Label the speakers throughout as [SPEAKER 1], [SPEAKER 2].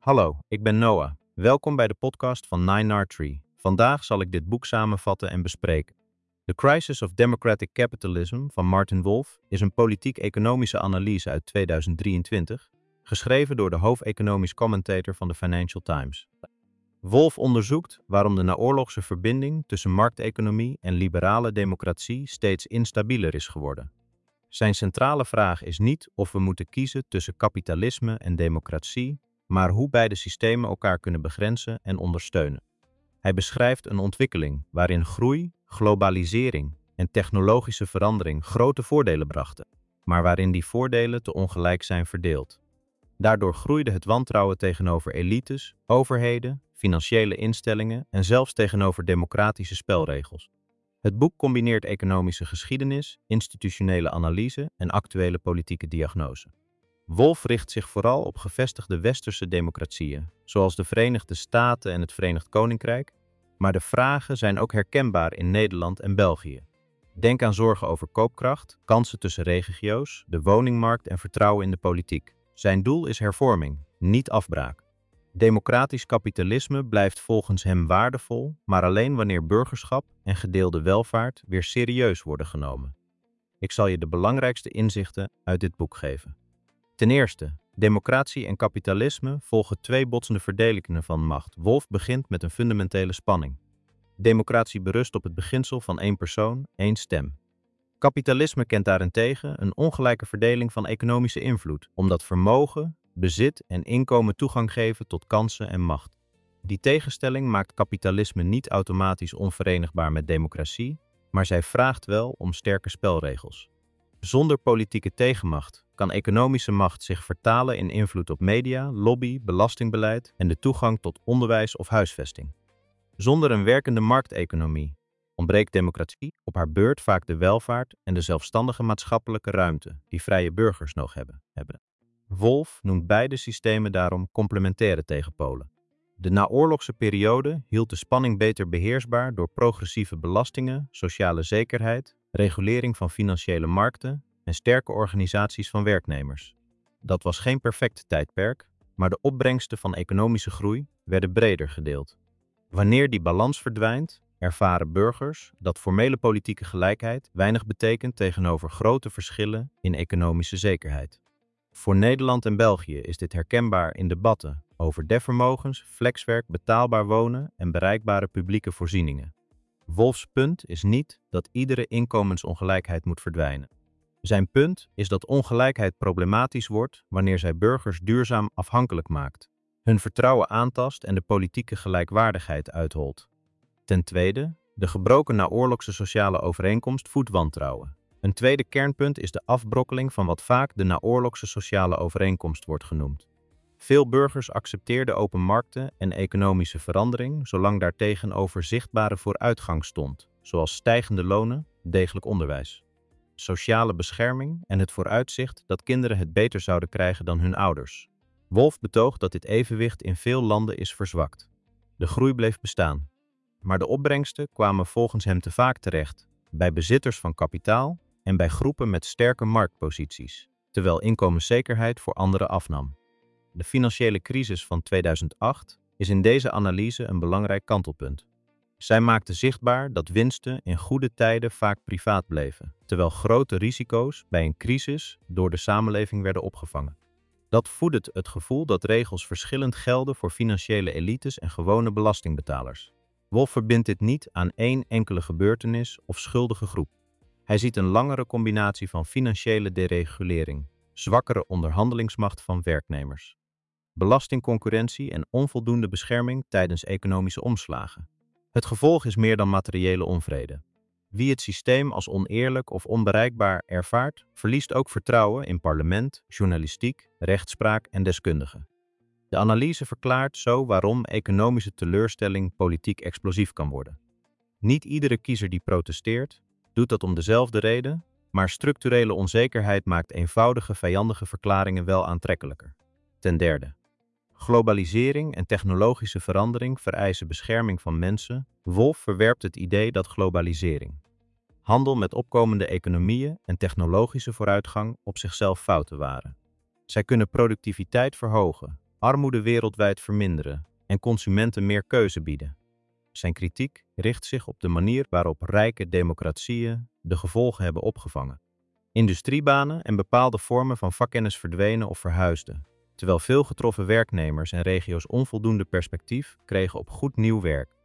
[SPEAKER 1] Hallo, ik ben Noah. Welkom bij de podcast van 9R3. Vandaag zal ik dit boek samenvatten en bespreken. The Crisis of Democratic Capitalism van Martin Wolf is een politiek-economische analyse uit 2023, geschreven door de hoofdeconomisch commentator van de Financial Times. Wolf onderzoekt waarom de naoorlogse verbinding tussen markteconomie en liberale democratie steeds instabieler is geworden. Zijn centrale vraag is niet of we moeten kiezen tussen kapitalisme en democratie, maar hoe beide systemen elkaar kunnen begrenzen en ondersteunen. Hij beschrijft een ontwikkeling waarin groei, globalisering en technologische verandering grote voordelen brachten, maar waarin die voordelen te ongelijk zijn verdeeld. Daardoor groeide het wantrouwen tegenover elites, overheden, financiële instellingen en zelfs tegenover democratische spelregels. Het boek combineert economische geschiedenis, institutionele analyse en actuele politieke diagnose. Wolf richt zich vooral op gevestigde westerse democratieën, zoals de Verenigde Staten en het Verenigd Koninkrijk, maar de vragen zijn ook herkenbaar in Nederland en België. Denk aan zorgen over koopkracht, kansen tussen regio's, de woningmarkt en vertrouwen in de politiek. Zijn doel is hervorming, niet afbraak. Democratisch kapitalisme blijft volgens hem waardevol, maar alleen wanneer burgerschap en gedeelde welvaart weer serieus worden genomen. Ik zal je de belangrijkste inzichten uit dit boek geven. Ten eerste, democratie en kapitalisme volgen twee botsende verdelingen van macht. Wolf begint met een fundamentele spanning. Democratie berust op het beginsel van één persoon, één stem. Kapitalisme kent daarentegen een ongelijke verdeling van economische invloed, omdat vermogen, bezit en inkomen toegang geven tot kansen en macht. Die tegenstelling maakt kapitalisme niet automatisch onverenigbaar met democratie, maar zij vraagt wel om sterke spelregels. Zonder politieke tegenmacht kan economische macht zich vertalen in invloed op media, lobby, belastingbeleid en de toegang tot onderwijs of huisvesting. Zonder een werkende markteconomie ontbreekt democratie op haar beurt vaak de welvaart en de zelfstandige maatschappelijke ruimte die vrije burgers nog hebben. Wolf noemt beide systemen daarom complementaire tegenpolen. De naoorlogse periode hield de spanning beter beheersbaar door progressieve belastingen, sociale zekerheid, regulering van financiële markten en sterke organisaties van werknemers. Dat was geen perfect tijdperk, maar de opbrengsten van economische groei werden breder gedeeld. Wanneer die balans verdwijnt, ervaren burgers dat formele politieke gelijkheid weinig betekent tegenover grote verschillen in economische zekerheid. Voor Nederland en België is dit herkenbaar in debatten over defvermogens, flexwerk, betaalbaar wonen en bereikbare publieke voorzieningen. Wolfs punt is niet dat iedere inkomensongelijkheid moet verdwijnen. Zijn punt is dat ongelijkheid problematisch wordt wanneer zij burgers duurzaam afhankelijk maakt, hun vertrouwen aantast en de politieke gelijkwaardigheid uitholt. Ten tweede, de gebroken naoorlogse sociale overeenkomst voedt wantrouwen. Een tweede kernpunt is de afbrokkeling van wat vaak de naoorlogse sociale overeenkomst wordt genoemd. Veel burgers accepteerden open markten en economische verandering, zolang daartegenover zichtbare vooruitgang stond, zoals stijgende lonen, degelijk onderwijs, sociale bescherming en het vooruitzicht dat kinderen het beter zouden krijgen dan hun ouders. Wolf betoogt dat dit evenwicht in veel landen is verzwakt. De groei bleef bestaan, maar de opbrengsten kwamen volgens hem te vaak terecht bij bezitters van kapitaal en bij groepen met sterke marktposities, terwijl inkomenszekerheid voor anderen afnam. De financiële crisis van 2008 is in deze analyse een belangrijk kantelpunt. Zij maakte zichtbaar dat winsten in goede tijden vaak privaat bleven, terwijl grote risico's bij een crisis door de samenleving werden opgevangen. Dat voedde het gevoel dat regels verschillend gelden voor financiële elites en gewone belastingbetalers. Wolf verbindt dit niet aan één enkele gebeurtenis of schuldige groep. Hij ziet een langere combinatie van financiële deregulering, zwakkere onderhandelingsmacht van werknemers, belastingconcurrentie en onvoldoende bescherming tijdens economische omslagen. Het gevolg is meer dan materiële onvrede. Wie het systeem als oneerlijk of onbereikbaar ervaart, verliest ook vertrouwen in parlement, journalistiek, rechtspraak en deskundigen. De analyse verklaart zo waarom economische teleurstelling politiek explosief kan worden. Niet iedere kiezer die protesteert, doet dat om dezelfde reden, maar structurele onzekerheid maakt eenvoudige vijandige verklaringen wel aantrekkelijker. Ten derde, globalisering en technologische verandering vereisen bescherming van mensen. Wolf verwerpt het idee dat globalisering, handel met opkomende economieën en technologische vooruitgang op zichzelf fouten waren. Zij kunnen productiviteit verhogen, armoede wereldwijd verminderen en consumenten meer keuze bieden. Zijn kritiek richt zich op de manier waarop rijke democratieën de gevolgen hebben opgevangen. Industriebanen en bepaalde vormen van vakkennis verdwenen of verhuisden, terwijl veel getroffen werknemers en regio's onvoldoende perspectief kregen op goed nieuw werk.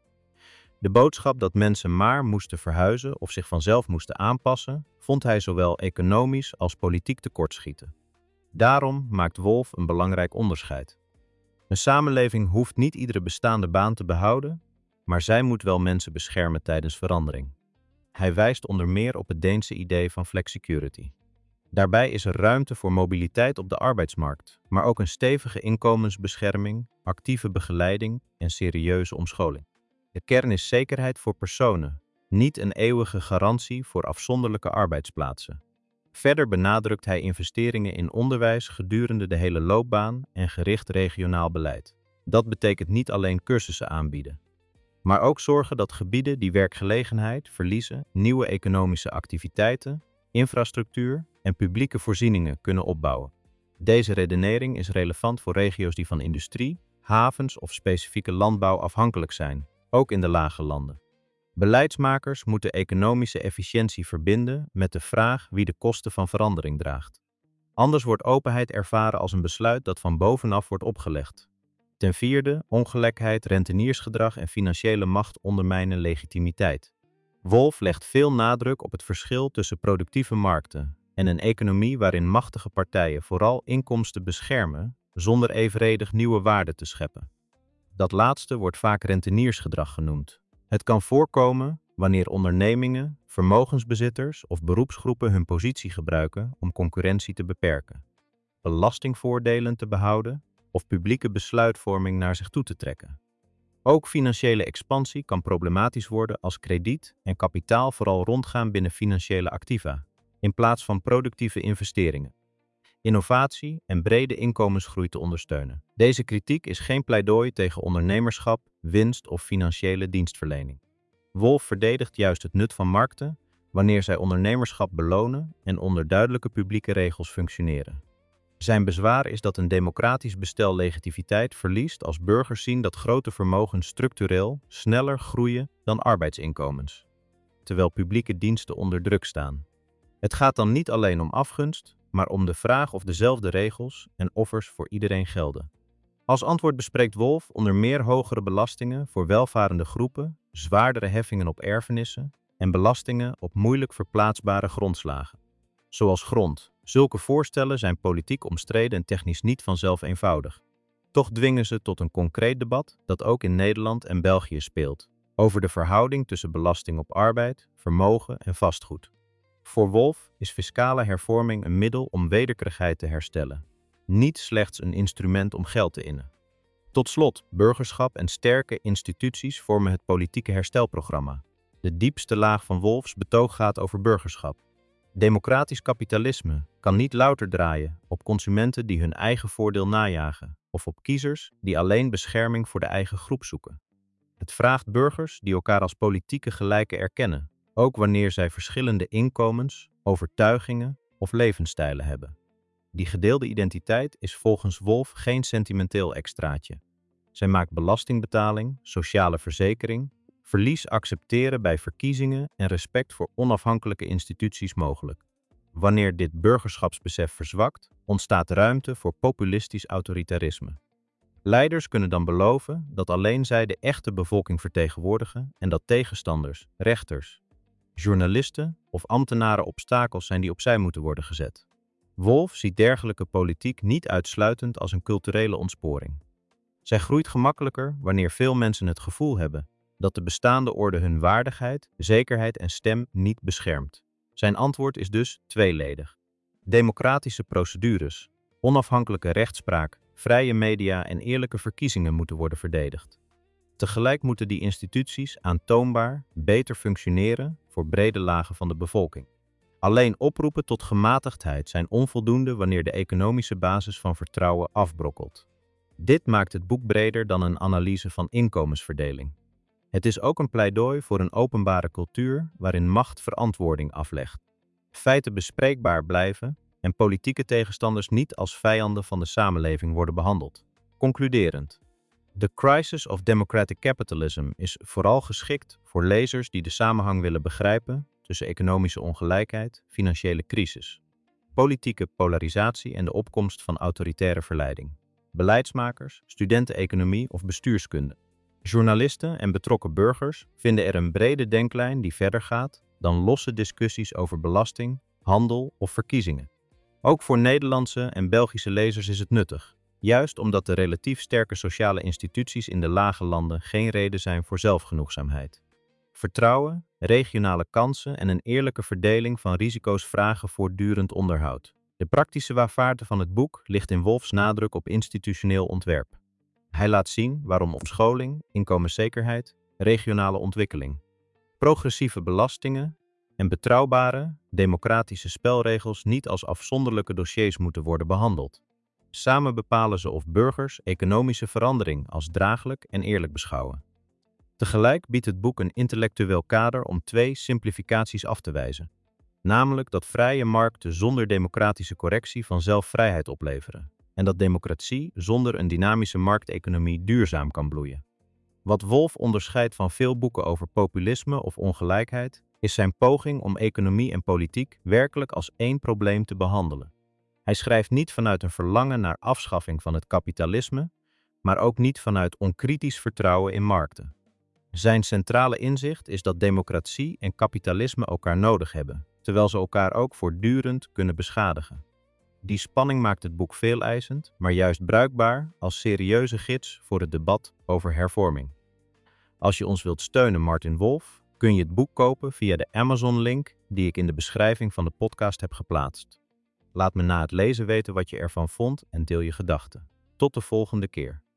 [SPEAKER 1] De boodschap dat mensen maar moesten verhuizen of zich vanzelf moesten aanpassen, vond hij zowel economisch als politiek tekortschieten. Daarom maakt Wolf een belangrijk onderscheid. Een samenleving hoeft niet iedere bestaande baan te behouden, maar zij moet wel mensen beschermen tijdens verandering. Hij wijst onder meer op het Deense idee van flexicurity. Daarbij is er ruimte voor mobiliteit op de arbeidsmarkt, maar ook een stevige inkomensbescherming, actieve begeleiding en serieuze omscholing. De kern is zekerheid voor personen, niet een eeuwige garantie voor afzonderlijke arbeidsplaatsen. Verder benadrukt hij investeringen in onderwijs gedurende de hele loopbaan en gericht regionaal beleid. Dat betekent niet alleen cursussen aanbieden, maar ook zorgen dat gebieden die werkgelegenheid verliezen nieuwe economische activiteiten, infrastructuur en publieke voorzieningen kunnen opbouwen. Deze redenering is relevant voor regio's die van industrie, havens of specifieke landbouw afhankelijk zijn, ook in de lage landen. Beleidsmakers moeten economische efficiëntie verbinden met de vraag wie de kosten van verandering draagt. Anders wordt openheid ervaren als een besluit dat van bovenaf wordt opgelegd. Ten vierde, ongelijkheid, renteniersgedrag en financiële macht ondermijnen legitimiteit. Wolf legt veel nadruk op het verschil tussen productieve markten en een economie waarin machtige partijen vooral inkomsten beschermen zonder evenredig nieuwe waarde te scheppen. Dat laatste wordt vaak renteniersgedrag genoemd. Het kan voorkomen wanneer ondernemingen, vermogensbezitters of beroepsgroepen hun positie gebruiken om concurrentie te beperken, belastingvoordelen te behouden of publieke besluitvorming naar zich toe te trekken. Ook financiële expansie kan problematisch worden als krediet en kapitaal vooral rondgaan binnen financiële activa, in plaats van productieve investeringen, innovatie en brede inkomensgroei te ondersteunen. Deze kritiek is geen pleidooi tegen ondernemerschap, winst of financiële dienstverlening. Wolf verdedigt juist het nut van markten wanneer zij ondernemerschap belonen en onder duidelijke publieke regels functioneren. Zijn bezwaar is dat een democratisch bestel legitimiteit verliest als burgers zien dat grote vermogens structureel sneller groeien dan arbeidsinkomens, terwijl publieke diensten onder druk staan. Het gaat dan niet alleen om afgunst, maar om de vraag of dezelfde regels en offers voor iedereen gelden. Als antwoord bespreekt Wolf onder meer hogere belastingen voor welvarende groepen, zwaardere heffingen op erfenissen en belastingen op moeilijk verplaatsbare grondslagen, zoals grond. Zulke voorstellen zijn politiek omstreden en technisch niet vanzelf eenvoudig. Toch dwingen ze tot een concreet debat dat ook in Nederland en België speelt, over de verhouding tussen belasting op arbeid, vermogen en vastgoed. Voor Wolf is fiscale hervorming een middel om wederkerigheid te herstellen, niet slechts een instrument om geld te innen. Tot slot, burgerschap en sterke instituties vormen het politieke herstelprogramma. De diepste laag van Wolfs betoog gaat over burgerschap. Democratisch kapitalisme kan niet louter draaien op consumenten die hun eigen voordeel najagen of op kiezers die alleen bescherming voor de eigen groep zoeken. Het vraagt burgers die elkaar als politieke gelijken erkennen, ook wanneer zij verschillende inkomens, overtuigingen of levensstijlen hebben. Die gedeelde identiteit is volgens Wolf geen sentimenteel extraatje. Zij maakt belastingbetaling, sociale verzekering, verlies accepteren bij verkiezingen en respect voor onafhankelijke instituties mogelijk. Wanneer dit burgerschapsbesef verzwakt, ontstaat ruimte voor populistisch autoritarisme. Leiders kunnen dan beloven dat alleen zij de echte bevolking vertegenwoordigen en dat tegenstanders, rechters, journalisten of ambtenaren obstakels zijn die opzij moeten worden gezet. Wolf ziet dergelijke politiek niet uitsluitend als een culturele ontsporing. Zij groeit gemakkelijker wanneer veel mensen het gevoel hebben dat de bestaande orde hun waardigheid, zekerheid en stem niet beschermt. Zijn antwoord is dus tweeledig. Democratische procedures, onafhankelijke rechtspraak, vrije media en eerlijke verkiezingen moeten worden verdedigd. Tegelijk moeten die instituties aantoonbaar beter functioneren voor brede lagen van de bevolking. Alleen oproepen tot gematigdheid zijn onvoldoende wanneer de economische basis van vertrouwen afbrokkelt. Dit maakt het boek breder dan een analyse van inkomensverdeling. Het is ook een pleidooi voor een openbare cultuur waarin macht verantwoording aflegt, feiten bespreekbaar blijven en politieke tegenstanders niet als vijanden van de samenleving worden behandeld. Concluderend. The Crisis of Democratic Capitalism is vooral geschikt voor lezers die de samenhang willen begrijpen tussen economische ongelijkheid, financiële crisis, politieke polarisatie en de opkomst van autoritaire verleiding. Beleidsmakers, studenten economie of bestuurskunde, journalisten en betrokken burgers vinden er een brede denklijn die verder gaat dan losse discussies over belasting, handel of verkiezingen. Ook voor Nederlandse en Belgische lezers is het nuttig, juist omdat de relatief sterke sociale instituties in de lage landen geen reden zijn voor zelfgenoegzaamheid. Vertrouwen, regionale kansen en een eerlijke verdeling van risico's vragen voortdurend onderhoud. De praktische waarvaarte van het boek ligt in Wolfs nadruk op institutioneel ontwerp. Hij laat zien waarom omscholing, inkomenszekerheid, regionale ontwikkeling, progressieve belastingen en betrouwbare, democratische spelregels niet als afzonderlijke dossiers moeten worden behandeld. Samen bepalen ze of burgers economische verandering als draaglijk en eerlijk beschouwen. Tegelijk biedt het boek een intellectueel kader om twee simplificaties af te wijzen, namelijk dat vrije markten zonder democratische correctie vanzelf vrijheid opleveren en dat democratie zonder een dynamische markteconomie duurzaam kan bloeien. Wat Wolf onderscheidt van veel boeken over populisme of ongelijkheid, is zijn poging om economie en politiek werkelijk als één probleem te behandelen. Hij schrijft niet vanuit een verlangen naar afschaffing van het kapitalisme, maar ook niet vanuit onkritisch vertrouwen in markten. Zijn centrale inzicht is dat democratie en kapitalisme elkaar nodig hebben, terwijl ze elkaar ook voortdurend kunnen beschadigen. Die spanning maakt het boek veeleisend, maar juist bruikbaar als serieuze gids voor het debat over hervorming. Als je ons wilt steunen, Martin Wolf, kun je het boek kopen via de Amazon-link die ik in de beschrijving van de podcast heb geplaatst. Laat me na het lezen weten wat je ervan vond en deel je gedachten. Tot de volgende keer.